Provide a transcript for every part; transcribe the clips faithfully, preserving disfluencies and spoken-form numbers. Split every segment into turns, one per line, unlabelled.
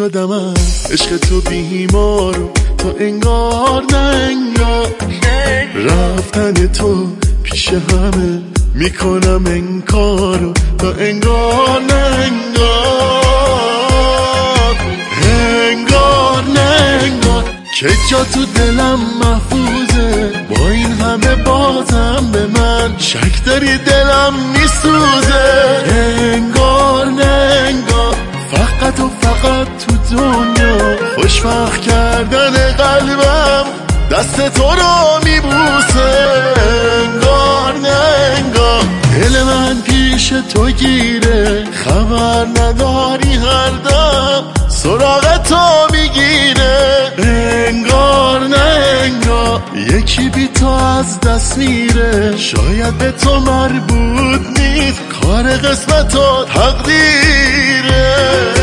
شدم از عشق تو بیمار و تو انگار نه انگار رفتن تو پیش همه میکنم انکار و تو انگار نه انگار انگار نه انگار که جا تو دلم محفوظه با این همه بازم به من شک داری دلم میسوزه انگار نه انگار فقط و فقط تو دنیا خوشبخت کردن قلبم دست تو رو میبوسه انگار نه انگار دل من پیش تو گیره خبر نداری هر دم سراغ تو میگیره انگار نه انگار یکی بی تو از دست میره شاید به تو مربوط نیست کار قسمت و تقدیره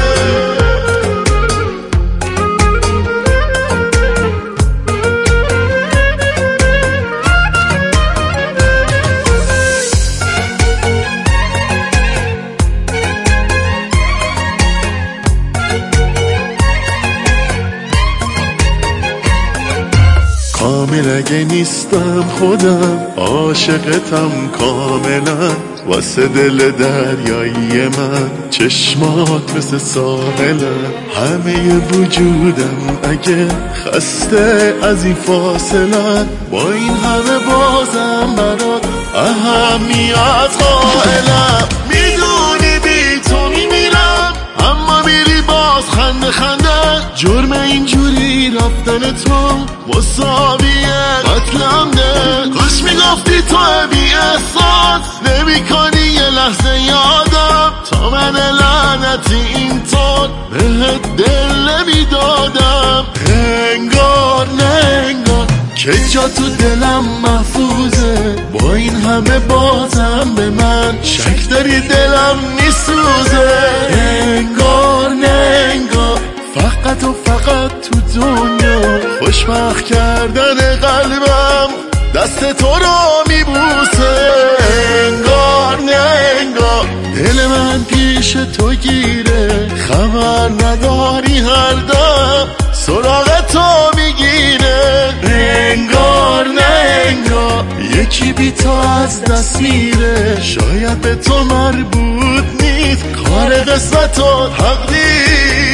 کامل اگه نیستم خودم عاشقتم کاملا واسه دل دریایی من چشمات مثل ساحلم همه وجودم اگه خسته از این فاصله با این همه بازم برات اهمیت قائلم میدونی بی تو میمیرم اما میری باز خنده خنده جرم اینجوری رفتن تو مساویه قتلم ده کاش میگفتی تو بی احساس نمی کنی یه لحظه یادم تا من لعنتی اینطور بهت دل نمیدادم انگار نه انگار که جا تو دلم محفوظه با این همه بازم به من شک داری دلم میسوزه انگار نه انگار فقط و فقط تو دنیا خوشبخت کردن قلبم دست تو رو میبوسه انگار نه انگار دل من پیش تو گیره خبر نداری هر دم سراغ تو میگیره انگار نه انگار یکی بی تو از دست میره شاید به تو مربوط نیست کار قسمت و تقدیر